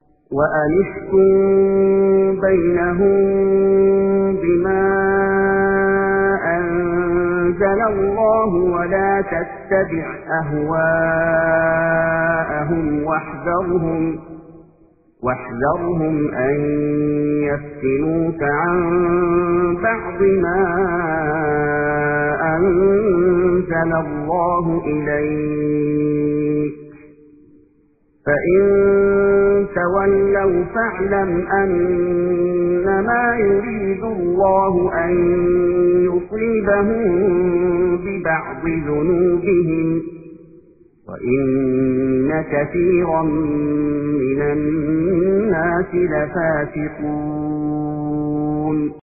وأنحكم بينهم بما أنزل الله ولا تتبع أهواءهم واحذرهم أن يفتنوك عن بعض ما أنزل الله إليك فإن تولوا فاعلم أنما يريد الله أن يصيبهم ببعض ذنوبهم وإن كثيرا من الناس لفاسقون